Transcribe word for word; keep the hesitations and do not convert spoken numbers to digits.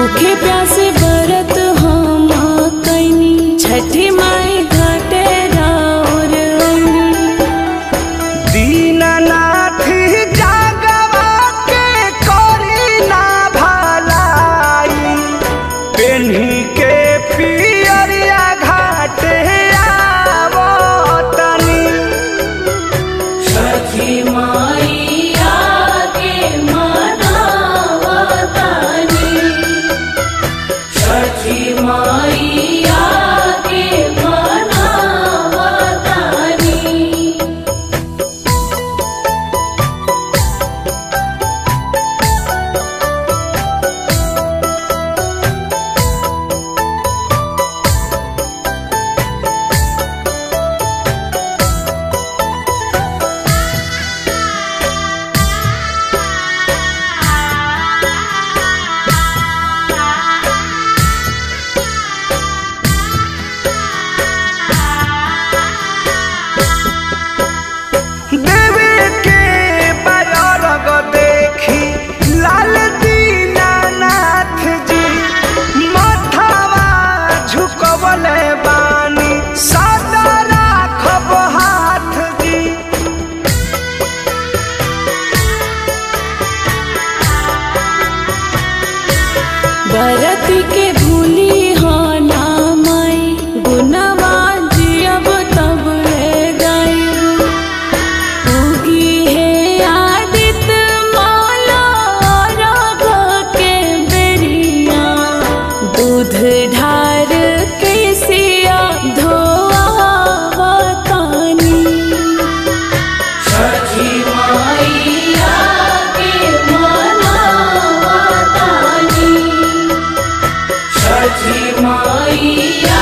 भूखे प्यासे व्रत हम कैनी छठी माई घाटे राउर आईनी। दीननाथ जागवा के करी ना भलाई पेन्ही के पियरिया घाटे आवतनी। छठी माई आके मनावतानी, छठी माई आके मनावतानी। देवी के बरग देखी लाल दीनानाथ जी माथावा झुकवले बानी सदा राखब हाथ जी। बरती के भूली हो ना माई गुनवा जियब तब ले गई। उगी है आदित मौला राग के बेरिया, दूध ढार के सिया धोआवतानी। छठी माई आके मनावतानी, छठी माई